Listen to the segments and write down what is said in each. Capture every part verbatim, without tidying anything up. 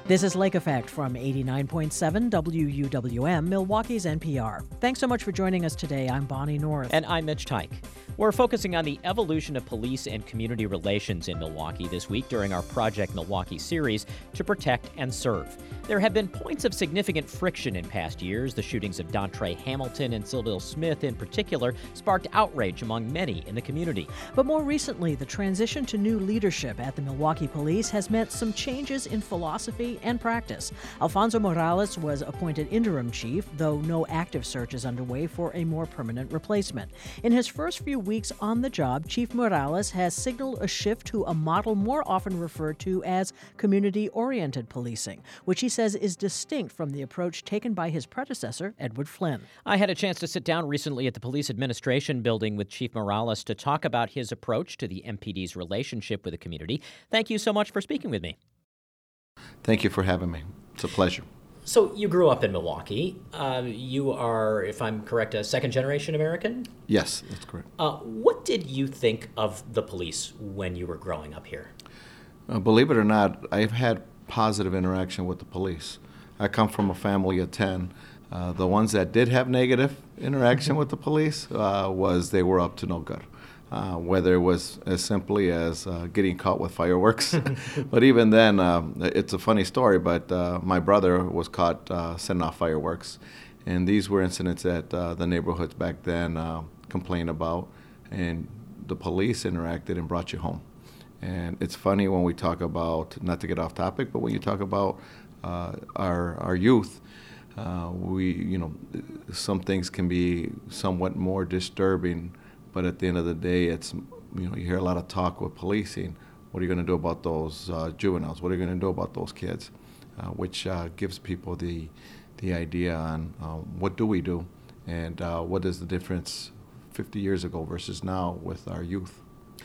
This is Lake Effect from eighty-nine point seven W U W M, Milwaukee's N P R. Thanks so much for joining us today. I'm Bonnie North. And I'm Mitch Tyke. We're focusing on the evolution of police and community relations in Milwaukee this week during our Project Milwaukee series to protect and serve. There have been points of significant friction in past years. The shootings of Dontre Hamilton and Sylville Smith in particular sparked outrage among many in the community. But more recently, the transition to new leadership at the Milwaukee Police has meant some changes in philosophy and practice. Alfonso Morales was appointed interim chief, though no active search is underway for a more permanent replacement. In his first few weeks on the job, Chief Morales has signaled a shift to a model more often referred to as community-oriented policing, which he says is distinct from the approach taken by his predecessor, Edward Flynn. I had a chance to sit down recently at the Police Administration Building with Chief Morales to talk about his approach to the M P D's relationship with the community. Thank you so much for speaking with me. Thank you for having me. It's a pleasure. So you grew up in Milwaukee. Uh, you are, if I'm correct, a second-generation American? Yes, that's correct. Uh, what did you think of the police when you were growing up here? Uh, believe it or not, I've had positive interaction with the police. I come from a family of ten. Uh, the ones that did have negative interaction with the police uh, was they were up to no good. Uh, whether it was as simply as uh, getting caught with fireworks. But even then, um, it's a funny story, but uh, my brother was caught uh, setting off fireworks. And these were incidents that uh, the neighborhoods back then uh, complained about, and the police interacted and brought you home. And it's funny when we talk about, not to get off topic, but when you talk about uh, our, our youth, uh, we, you know, some things can be somewhat more disturbing. But at the end of the day, it's, you know, you hear a lot of talk with policing. What are you going to do about those uh, juveniles? What are you going to do about those kids? Uh, which uh, gives people the the idea on uh, what do we do, and uh, what is the difference fifty years ago versus now with our youth.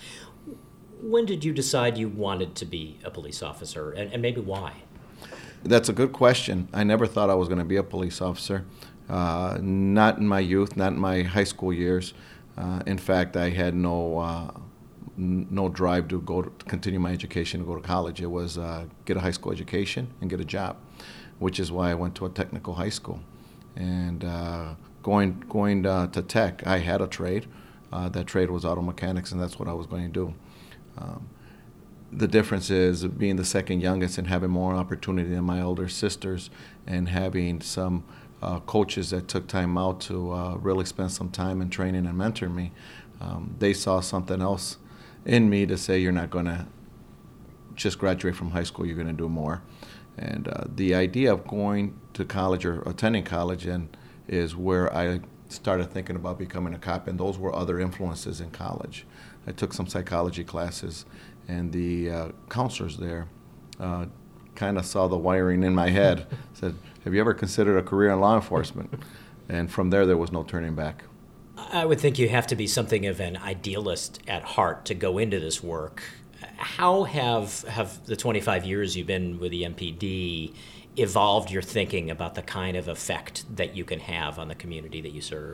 When did you decide you wanted to be a police officer, and, and maybe why? That's a good question. I never thought I was going to be a police officer. Uh, not in my youth, not in my high school years. Uh, in fact, I had no uh, n- no drive to go to continue my education, to go to college. It was uh, get a high school education and get a job, which is why I went to a technical high school. And uh, going going uh, to tech, I had a trade. Uh, that trade was auto mechanics, and that's what I was going to do. Um, the difference is being the second youngest and having more opportunity than my older sisters, and having some Uh, coaches that took time out to uh, really spend some time in training and mentor me. Um, they saw something else in me to say, you're not going to just graduate from high school, you're going to do more. And uh, the idea of going to college or attending college and is where I started thinking about becoming a cop, and those were other influences in college. I took some psychology classes, and the uh, counselors there uh, kind of saw the wiring in my head, said, have you ever considered a career in law enforcement? And from there, there was no turning back. I would think you have to be something of an idealist at heart to go into this work. How have, have the twenty-five years you've been with the M P D evolved your thinking about the kind of effect that you can have on the community that you serve?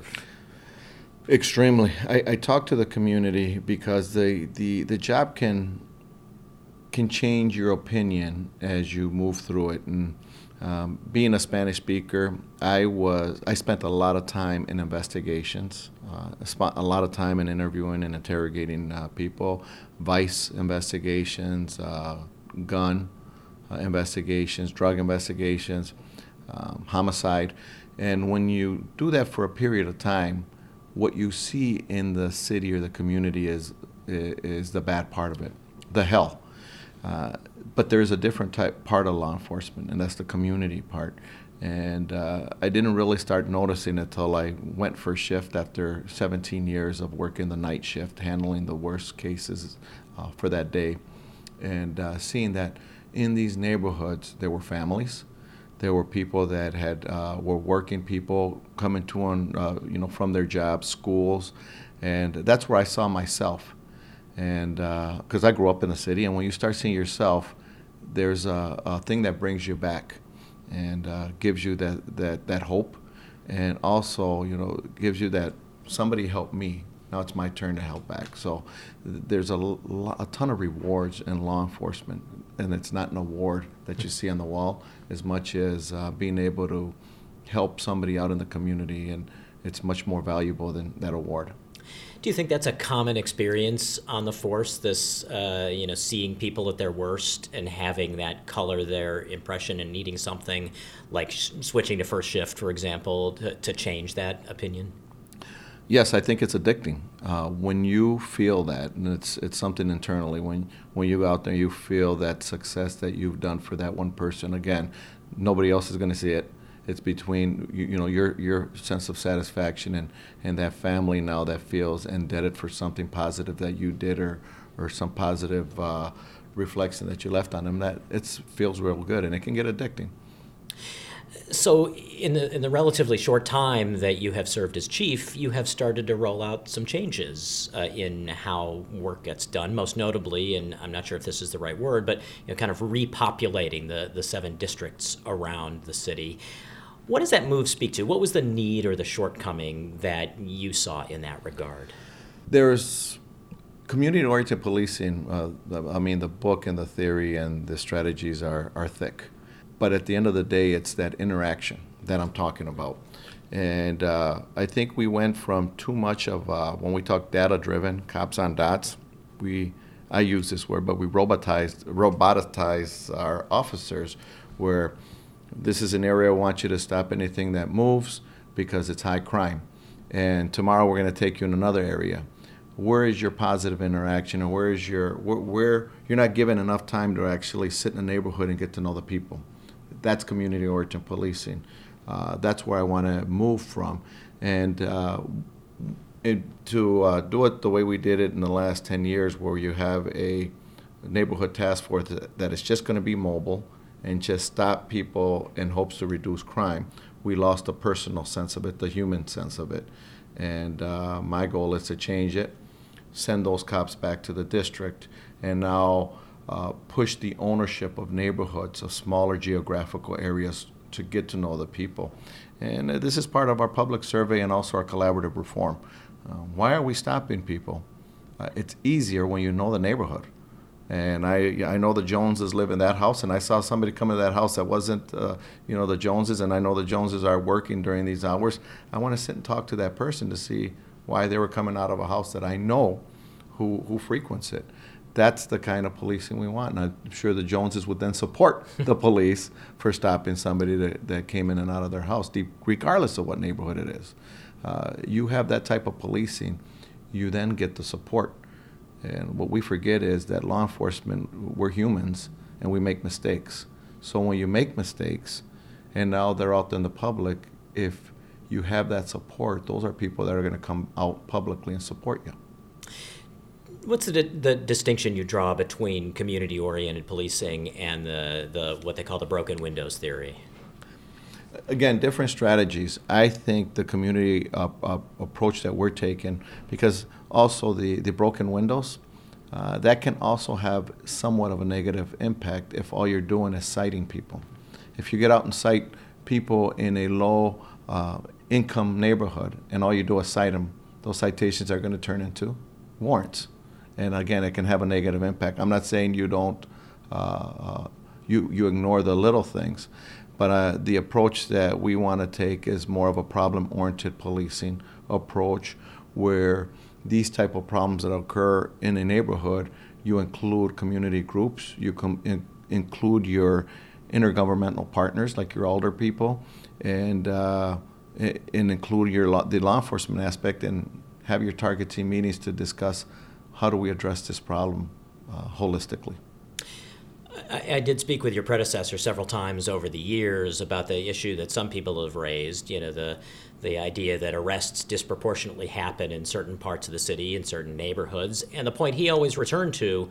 Extremely. I, I talk to the community because the, the, the job can can change your opinion as you move through it. And um, being a Spanish speaker, I was I spent a lot of time in investigations, uh, I spent a lot of time in interviewing and interrogating uh, people, vice investigations, uh, gun uh, investigations, drug investigations, um, homicide. And when you do that for a period of time, what you see in the city or the community is is the bad part of it, the hell. Uh, but there's a different type part of law enforcement, and that's the community part. And uh, I didn't really start noticing it until I went for shift after seventeen years of working the night shift, handling the worst cases uh, for that day, and uh, seeing that in these neighborhoods there were families, there were people that had uh, were working people coming to on uh, you know from their jobs, schools, and that's where I saw myself. And because uh, I grew up in the city, and when you start seeing yourself, there's a, a thing that brings you back and uh, gives you that, that, that hope, and also, you know, gives you that somebody helped me. Now it's my turn to help back. So there's a, a ton of rewards in law enforcement. and it's not an award that you see on the wall, as much as uh, being able to help somebody out in the community, and it's much more valuable than that award. Do you think that's a common experience on the force, this, uh, you know, seeing people at their worst and having that color their impression and needing something like sh- switching to first shift, for example, to, to change that opinion? Yes, I think it's addicting. Uh, when you feel that, and it's it's something internally, when when you go out there, you feel that success that you've done for that one person. Again, nobody else is going to see it. It's between you, you know your your sense of satisfaction and, and that family now that feels indebted for something positive that you did, or or some positive uh, reflection that you left on them. That it feels real good, and it can get addicting. So in the in the relatively short time that you have served as chief, you have started to roll out some changes uh, in how work gets done, most notably, and I'm not sure if this is the right word, but you know, kind of repopulating the, the seven districts around the city. What does that move speak to? What was the need or the shortcoming that you saw in that regard? There's community-oriented policing. Uh, I mean, the book and the theory and the strategies are, are thick. But at the end of the day, it's that interaction that I'm talking about. And uh, I think we went from too much of, uh, when we talk data-driven, cops on dots, we, I use this word, but we robotized, robotized our officers, where this is an area I want you to stop anything that moves because it's high crime. And tomorrow we're going to take you in another area. Where is your positive interaction, or where is your, where, where you're not given enough time to actually sit in a neighborhood and get to know the people. That's community-oriented policing. Uh, that's where I want to move from. And uh, it, to uh, do it the way we did it in the last ten years, where you have a neighborhood task force that, that is just going to be mobile and just stop people in hopes to reduce crime, we lost the personal sense of it, the human sense of it. And uh, my goal is to change it, send those cops back to the district, and now Uh, push the ownership of neighborhoods, of smaller geographical areas, to get to know the people. And uh, this is part of our public survey and also our collaborative reform. Uh, why are we stopping people? Uh, it's easier when you know the neighborhood. And I I know the Joneses live in that house, and I saw somebody come into that house that wasn't, uh, you know, the Joneses, and I know the Joneses are working during these hours. I want to sit and talk to that person to see why they were coming out of a house that I know who, who frequents it. That's the kind of policing we want. And I'm sure the Joneses would then support the police for stopping somebody that, that came in and out of their house, regardless of what neighborhood it is. Uh, you have that type of policing, you then get the support. And what we forget is that law enforcement, we're humans, and we make mistakes. So when you make mistakes, and now they're out in the public, if you have that support, those are people that are going to come out publicly and support you. What's the, the distinction you draw between community-oriented policing and the, the what they call the broken windows theory? Again, different strategies. I think the community uh, uh, approach that we're taking, because also the, the broken windows, uh, that can also have somewhat of a negative impact if all you're doing is citing people. If you get out and cite people in a low uh, income neighborhood and all you do is cite them, those citations are going to turn into warrants. And again, it can have a negative impact. I'm not saying you don't, uh, uh, you you ignore the little things, but uh, the approach that we want to take is more of a problem-oriented policing approach, where these type of problems that occur in a neighborhood, you include community groups, you com- in- include your intergovernmental partners like your older people, and uh, and include your law, the law enforcement aspect, and have your target team meetings to discuss how do we address this problem uh, holistically. I, I did speak with your predecessor several times over the years about the issue that some people have raised, you know, the the idea that arrests disproportionately happen in certain parts of the city, in certain neighborhoods. And the point he always returned to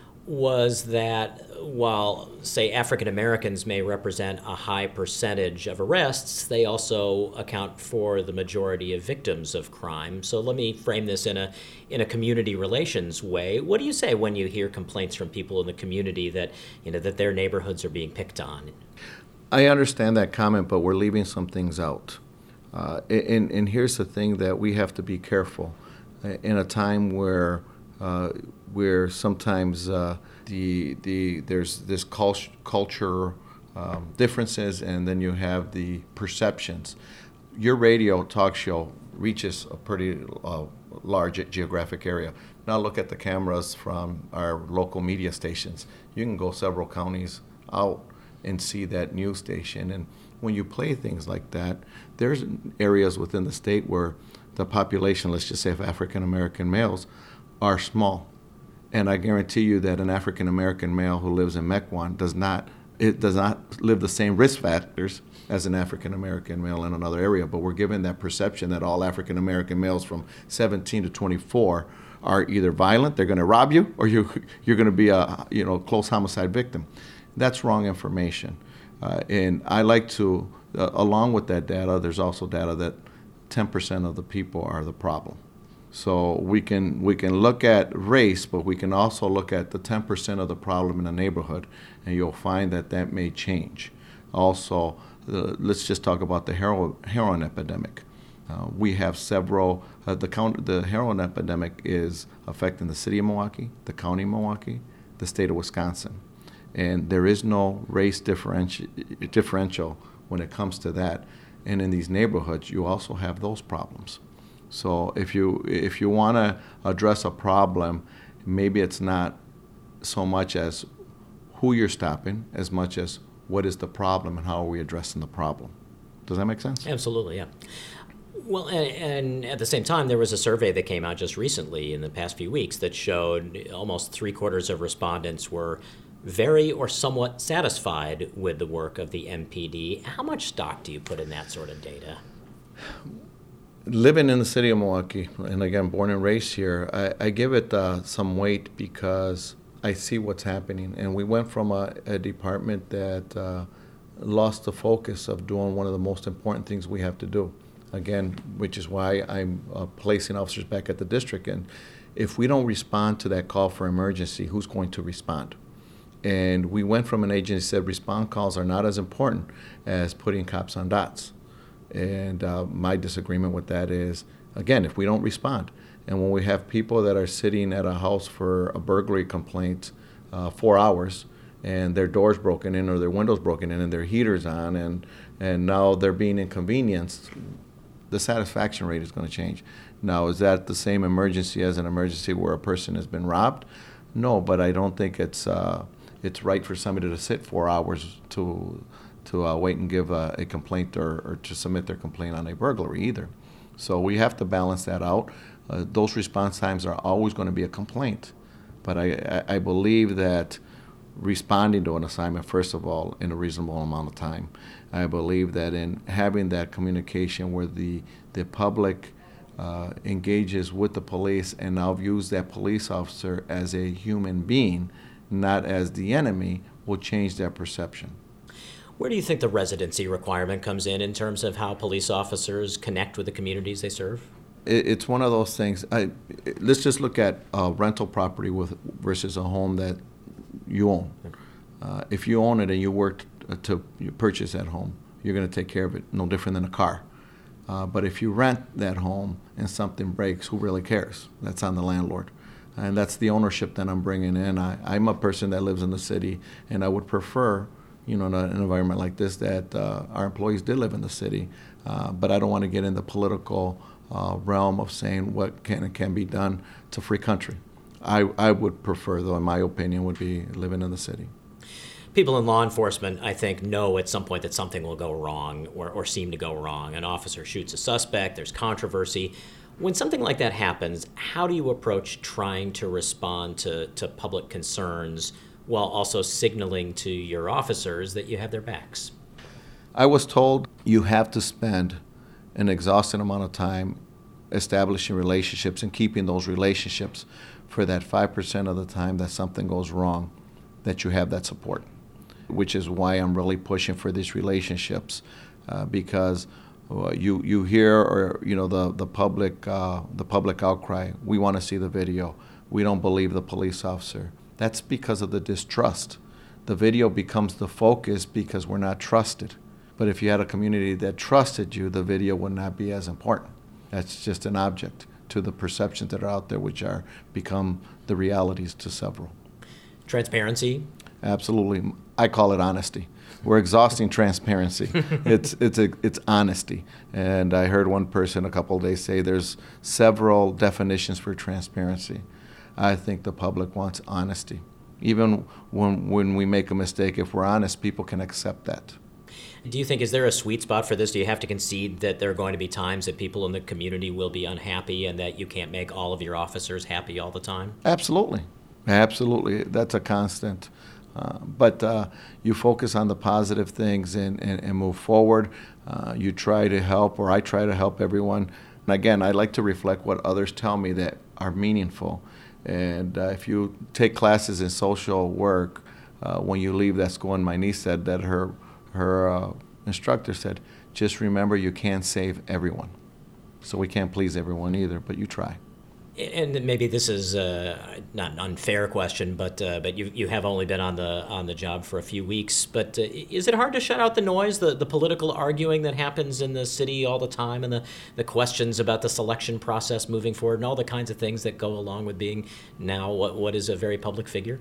was that while, say, African Americans may represent a high percentage of arrests, they also account for the majority of victims of crime. So let me frame this in a in a community relations way. What do you say when you hear complaints from people in the community that, you know, that their neighborhoods are being picked on? I understand that comment, but we're leaving some things out. Uh, and, and here's the thing that we have to be careful. In a time where uh, where sometimes uh, the the there's this cult- culture um, differences, and then you have the perceptions. Your radio talk show reaches a pretty uh, large geographic area. Now look at the cameras from our local media stations. You can go several counties out and see that news station. And when you play things like that, there's areas within the state where the population, let's just say of African American males, are small. And I guarantee you that an African American male who lives in Mequon does not it does not live the same risk factors as an African American male in another area. But we're given that perception that all African American males from seventeen to twenty-four are either violent, they're going to rob you, or you you're going to be a you know close homicide victim. That's wrong information. Uh, and I like to, uh, along with that data, there's also data that ten percent of the people are the problem. So we can we can look at race, but we can also look at the ten percent of the problem in a neighborhood, and you'll find that that may change. Also, uh, let's just talk about the heroin, heroin epidemic. Uh, we have several, uh, the, count, the heroin epidemic is affecting the city of Milwaukee, the county of Milwaukee, the state of Wisconsin. And there is no race differential, differential when it comes to that. And in these neighborhoods, you also have those problems. So if you if you want to address a problem, maybe it's not so much as who you're stopping, as much as what is the problem and how are we addressing the problem. Does that make sense? Absolutely, yeah. Well, and, and at the same time, there was a survey that came out just recently in the past few weeks that showed almost three quarters of respondents were very or somewhat satisfied with the work of the M P D. How much stock do you put in that sort of data? Living in the city of Milwaukee, and again, born and raised here, I, I give it uh, some weight because I see what's happening. And we went from a, a department that uh, lost the focus of doing one of the most important things we have to do. Again, which is why I'm uh, placing officers back at the district. And if we don't respond to that call for emergency, who's going to respond? And we went from an agency that said response calls are not as important as putting cops on dots. And uh, my disagreement with that is, again, if we don't respond, and when we have people that are sitting at a house for a burglary complaint uh, four hours, and their doors broken in or their windows broken in and their heaters on, and, and now they're being inconvenienced, the satisfaction rate is going to change. Now, is that the same emergency as an emergency where a person has been robbed? No, but I don't think it's uh, it's right for somebody to sit four hours to to uh, wait and give a, a complaint or, or to submit their complaint on a burglary either. So we have to balance that out. Uh, those response times are always going to be a complaint. But I, I, I believe that responding to an assignment, first of all, in a reasonable amount of time. I believe that in having that communication where the, the public uh, engages with the police and now views that police officer as a human being, not as the enemy, will change their perception. Where do you think the residency requirement comes in in terms of how police officers connect with the communities they serve? It's one of those things. I, let's just look at uh, rental property with versus a home that you own. Uh, if you own it and you work to purchase that home, you're going to take care of it, no different than a car. Uh, but if you rent that home and something breaks, who really cares? That's on the landlord. And that's the ownership that I'm bringing in. I, I'm a person that lives in the city, and I would prefer, you know, in an environment like this, that uh, our employees did live in the city. Uh, but I don't want to get in the political uh, realm of saying what can and can be done. It's a free country. I, I would prefer, though, in my opinion, would be living in the city. People in law enforcement, I think, know at some point that something will go wrong or, or seem to go wrong. An officer shoots a suspect, there's controversy. When something like that happens, how do you approach trying to respond to, to public concerns while also signaling to your officers that you have their backs? I was told you have to spend an exhausting amount of time establishing relationships and keeping those relationships for that five percent of the time that something goes wrong, that you have that support, which is why I'm really pushing for these relationships, uh, because uh, you you hear or you know the the public uh, the public outcry. We want to see the video. We don't believe the police officer. That's because of the distrust. The video becomes the focus because we're not trusted. But if you had a community that trusted you, the video would not be as important. That's just an object. to the perceptions that are out there, which are become the realities to several. Transparency? Absolutely. I call it honesty. We're exhausting transparency. It's it's a, it's honesty. And I heard one person a couple of days say there's several definitions for transparency. I think the public wants honesty. Even when when we make a mistake, if we're honest, people can accept that. Do you think, is there a sweet spot for this? Do you have to concede that there are going to be times that people in the community will be unhappy and that you can't make all of your officers happy all the time? Absolutely. Absolutely. That's a constant. Uh, but uh, you focus on the positive things and, and, and move forward. Uh, you try to help, or I try to help everyone. And again, I like to reflect what others tell me that are meaningful. And uh, if you take classes in social work, uh, when you leave that school, and my niece said that her, her uh, instructor said, just remember you can't save everyone. So we can't please everyone either, but you try. And maybe this is uh, not an unfair question, but uh, but you you have only been on the on the job for a few weeks. But uh, is it hard to shut out the noise, the, the political arguing that happens in the city all the time, and the, the questions about the selection process moving forward, and all the kinds of things that go along with being now what what is a very public figure?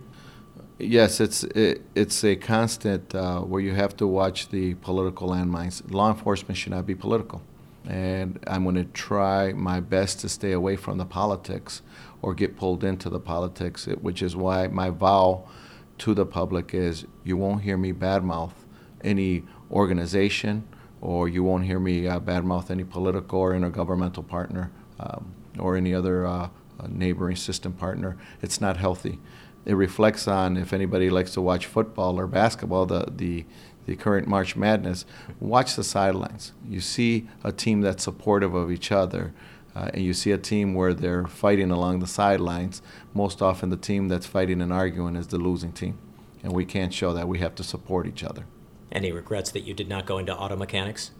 Yes, it's it, it's a constant uh, where you have to watch the political landmines. Law enforcement should not be political. And I'm going to try my best to stay away from the politics or get pulled into the politics, which is why my vow to the public is you won't hear me badmouth any organization, or you won't hear me uh, badmouth any political or intergovernmental partner um, or any other uh, neighboring system partner. It's not healthy. It reflects on, if anybody likes to watch football or basketball, the the the current March Madness, watch the sidelines. You see a team that's supportive of each other, uh, and you see a team where they're fighting along the sidelines. Most often the team that's fighting and arguing is the losing team, and we can't show that. We have to support each other. Any regrets that you did not go into auto mechanics?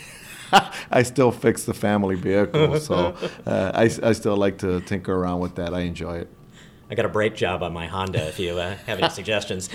I still fix the family vehicle, so uh, I, I still like to tinker around with that. I enjoy it. I got a brake job on my Honda if you uh, have any suggestions.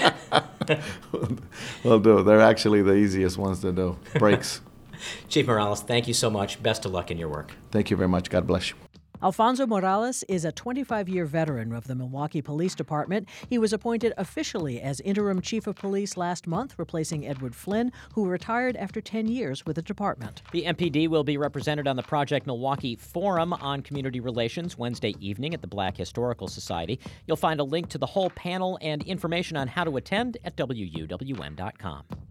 Will do. They're actually the easiest ones to do. Brakes. Chief Morales, thank you so much. Best of luck in your work. Thank you very much. God bless you. Alfonso Morales is a twenty-five-year veteran of the Milwaukee Police Department. He was appointed officially as interim chief of police last month, replacing Edward Flynn, who retired after ten years with the department. The M P D will be represented on the Project Milwaukee Forum on Community Relations Wednesday evening at the Black Historical Society. You'll find a link to the whole panel and information on how to attend at W U W M dot com.